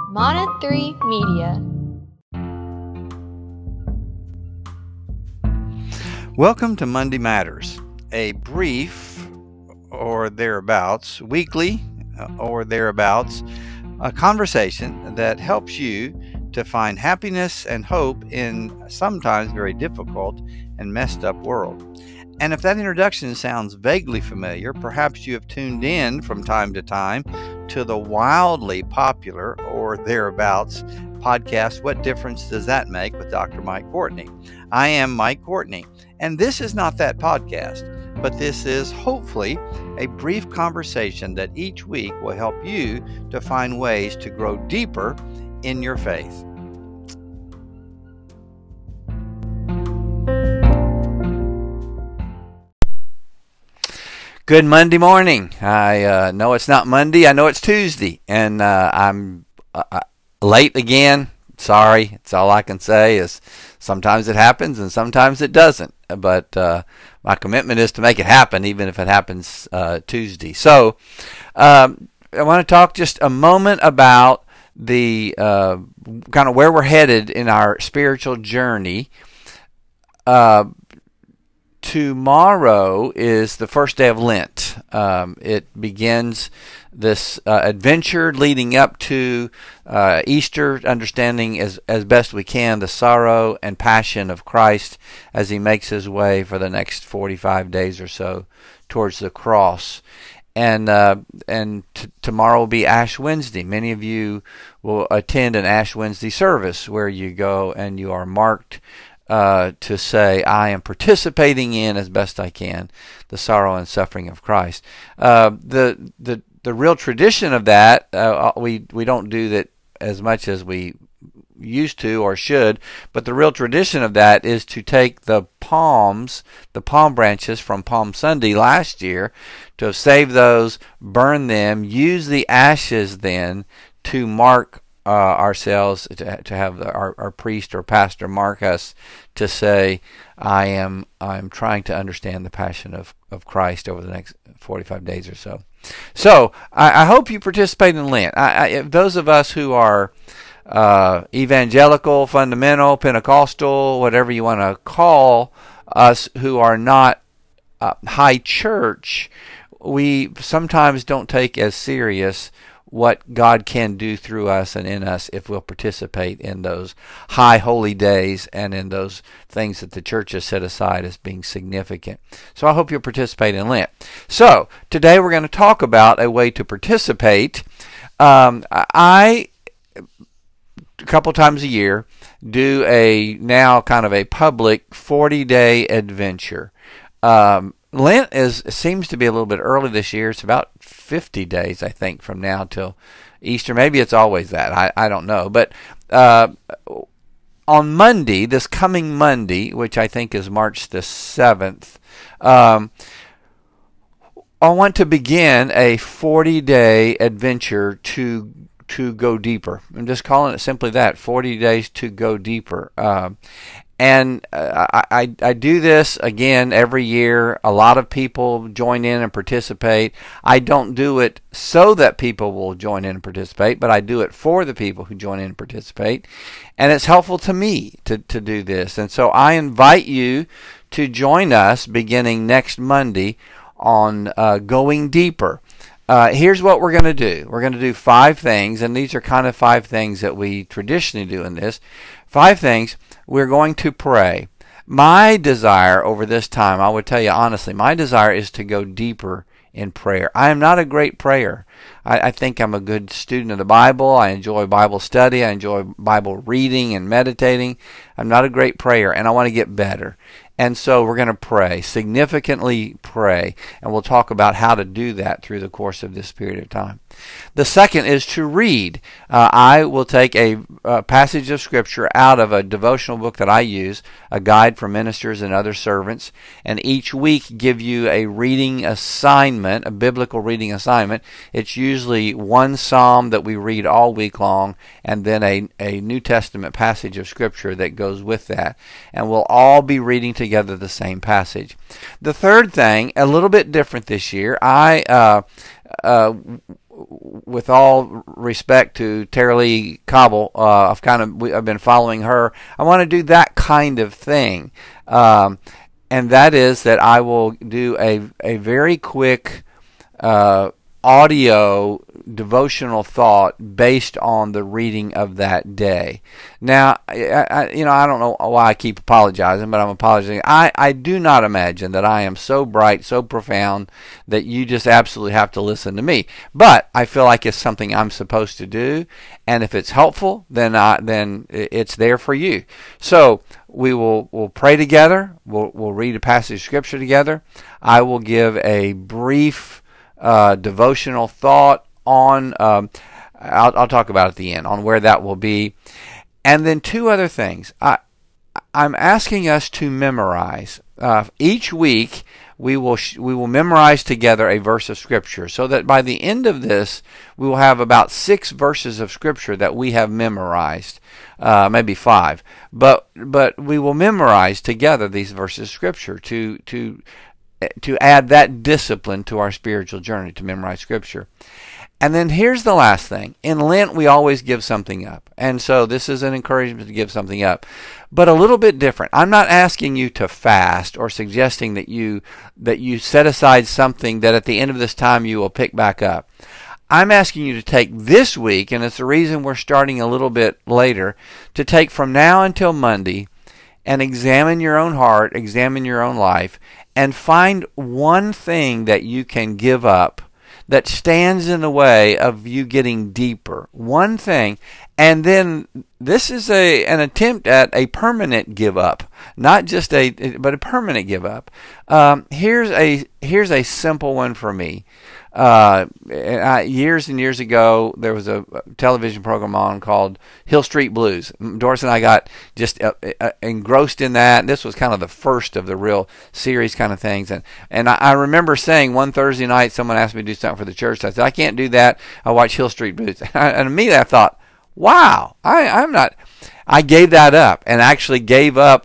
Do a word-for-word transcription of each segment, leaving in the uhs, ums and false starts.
Mana three Media. Welcome to Monday Matters, a brief or thereabouts, weekly or thereabouts, a conversation that helps you to find happiness and hope in sometimes very difficult and messed up world. And if that introduction sounds vaguely familiar, perhaps you have tuned in from time to time to the wildly popular or thereabouts podcast, What Difference Does That Make, with Doctor Mike Courtney. I am Mike Courtney, and this is not that podcast, but this is hopefully a brief conversation that each week will help you to find ways to grow deeper in your faith. Good Monday morning. I uh, know it's not Monday. I know it's Tuesday, and uh, I'm uh, late again. Sorry. It's all I can say is sometimes it happens and sometimes it doesn't. But uh, my commitment is to make it happen, even if it happens uh, Tuesday. So um, I want to talk just a moment about the uh, kind of where we're headed in our spiritual journey. Uh, Tomorrow is the first day of Lent. Um, it begins this uh, adventure leading up to uh, Easter, understanding as, as best we can the sorrow and passion of Christ as he makes his way for the next forty-five days or so towards the cross. And uh, and t- tomorrow will be Ash Wednesday. Many of you will attend an Ash Wednesday service where you go and you are marked Uh, to say, I am participating in, as best I can, the sorrow and suffering of Christ. Uh, the the the real tradition of that, uh, we we don't do that as much as we used to or should, but the real tradition of that is to take the palms, the palm branches from Palm Sunday last year, to have saved those, burn them, use the ashes then to mark Uh, ourselves, to, to have the, our, our priest or pastor mark us to say, I am I'm trying to understand the passion of, of Christ over the next forty-five days or so. So I, I hope you participate in Lent. I, I, those of us who are uh, evangelical, fundamental, Pentecostal, whatever you want to call us, who are not uh, high church, we sometimes don't take as serious what God can do through us and in us if we'll participate in those high holy days and in those things that the church has set aside as being significant. So I hope you'll participate in Lent. So today we're going to talk about a way to participate. Um, I, a couple times a year, do a now kind of a public forty-day adventure. Um, Lent is seems to be a little bit early this year. It's about fifty days, I think, from now till Easter. Maybe it's always that. I, I don't know. But uh, on Monday, this coming Monday, which I think is March the seventh, um, I want to begin a forty-day adventure to to go deeper. I'm just calling it simply that, forty days to go deeper. Um, And uh, I, I do this, again, every year. A lot of people join in and participate. I don't do it so that people will join in and participate, but I do it for the people who join in and participate. And it's helpful to me to, to do this. And so I invite you to join us beginning next Monday on uh, Going Deeper. Uh, here's what we're going to do. We're going to do five things, and these are kind of five things that we traditionally do in this. Five things. We're going to pray. My desire over this time, I would tell you honestly, my desire is to go deeper in prayer. I am not a great prayer. I, I think I'm a good student of the Bible. I enjoy Bible study. I enjoy Bible reading and meditating. I'm not a great prayer, and I want to get better. And so we're going to pray, significantly pray, and we'll talk about how to do that through the course of this period of time. The second is to read. Uh, I will take a, a passage of Scripture out of a devotional book that I use, a guide for ministers and other servants, and each week give you a reading assignment, a biblical reading assignment. It's usually one psalm that we read all week long, and then a, a New Testament passage of Scripture that goes with that. And we'll all be reading together the same passage. The third thing, a little bit different this year, I uh, uh, with all respect to Tara-Leigh Cobble, uh, I've kind of I've been following her. I want to do that kind of thing, um, and that is that I will do a a very quick uh, audio devotional thought based on the reading of that day. Now, I, I, you know, I don't know why I keep apologizing, but I'm apologizing. I, I do not imagine that I am so bright, so profound, that you just absolutely have to listen to me. But I feel like it's something I'm supposed to do, and if it's helpful, then I, then it's there for you. So we will we'll pray together. We'll we'll read a passage of scripture together. I will give a brief uh, devotional thought on, um, I'll, I'll talk about it at the end, on where that will be. And then two other things. I, I'm asking us to memorize. Uh, each week we will sh- we will memorize together a verse of Scripture, so that by the end of this we will have about six verses of Scripture that we have memorized, uh, maybe five. But but we will memorize together these verses of Scripture to to to add that discipline to our spiritual journey, to memorize Scripture. And then here's the last thing. In Lent, we always give something up. And so this is an encouragement to give something up. But a little bit different. I'm not asking you to fast or suggesting that you that you set aside something that at the end of this time you will pick back up. I'm asking you to take this week, and it's the reason we're starting a little bit later, to take from now until Monday and examine your own heart, examine your own life, and find one thing that you can give up that stands in the way of you getting deeper. One thing. And then this is a an attempt at a permanent give up, not just a but a permanent give up. Um, here's a here's a simple one for me. Uh, I, years and years ago, there was a television program on called Hill Street Blues. Doris and I got just uh, uh, engrossed in that. This was kind of the first of the real series kind of things. And, and I, I remember saying one Thursday night, someone asked me to do something for the church. I said, I can't do that. I watch Hill Street Blues. And immediately I thought, wow, I, I'm not. I gave that up, and actually gave up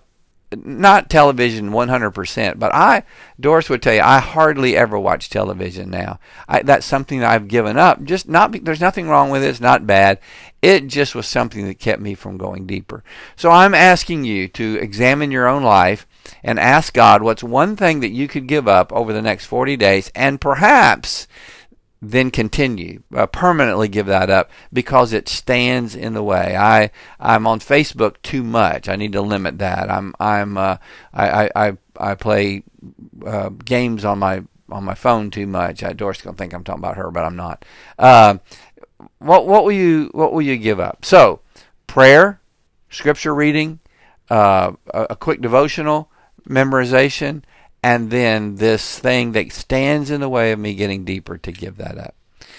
not television one hundred percent, but I, Doris would tell you, I hardly ever watch television now. I, that's something that I've given up. Just not, there's nothing wrong with it. It's not bad. It just was something that kept me from going deeper. So I'm asking you to examine your own life and ask God what's one thing that you could give up over the next forty days, and perhaps then continue, uh, permanently give that up because it stands in the way. I I'm on Facebook too much. I need to limit that. I'm I'm uh, I, I I play uh, games on my on my phone too much. I, Doris gonna think I'm talking about her, but I'm not. Uh, what what will you what will you give up? So prayer, scripture reading, uh, a, a quick devotional, memorization, and then this thing that stands in the way of me getting deeper, to give that up.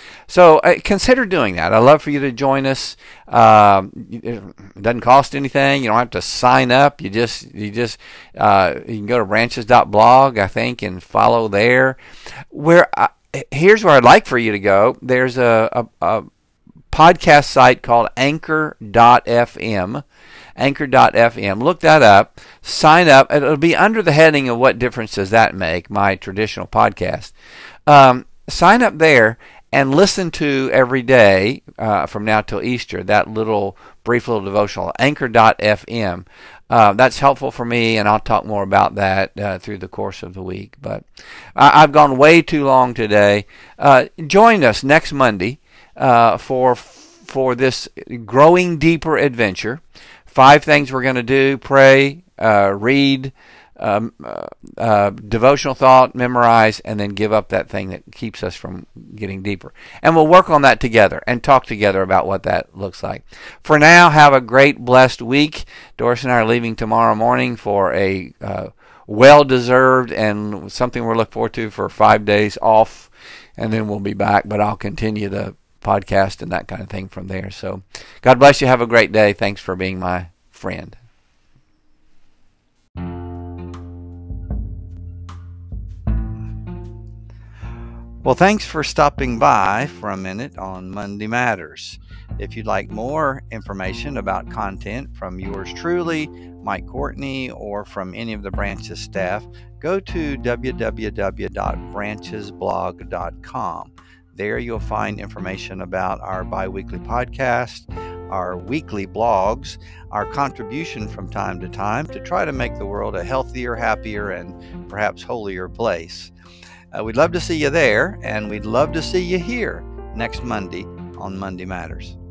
So uh, consider doing that. I'd love for you to join us. Um, it doesn't cost anything. You don't have to sign up. You just you just uh, you can go to branches dot blog, I think, and follow there. Where I, here's where I'd like for you to go. There's a, a, a podcast site called anchor dot f m. anchor dot f m. Look that up. Sign up. It'll be under the heading of What Difference Does That Make? My traditional podcast. Um, sign up there and listen to every day uh, from now till Easter that little brief little devotional. anchor dot f m. Uh, that's helpful for me, and I'll talk more about that uh, through the course of the week. But I- I've gone way too long today. Uh, join us next Monday uh, for for this growing deeper adventure. Five things we're going to do: pray, uh, read, um, uh, uh, devotional thought, memorize, and then give up that thing that keeps us from getting deeper. And we'll work on that together and talk together about what that looks like. For now, have a great, blessed week. Doris and I are leaving tomorrow morning for a uh, well-deserved and something we're looking forward to for five days off, and then we'll be back. But I'll continue the podcast and that kind of thing from there. So God bless you. Have a great day. Thanks for being my friend. Well, thanks for stopping by for a minute on Monday Matters. If you'd like more information about content from yours truly, Mike Courtney, or from any of the Branches staff, go to w w w dot branches blog dot com. There you'll find information about our bi-weekly podcast, our weekly blogs, our contribution from time to time to try to make the world a healthier, happier, and perhaps holier place. Uh, we'd love to see you there, and we'd love to see you here next Monday on Monday Matters.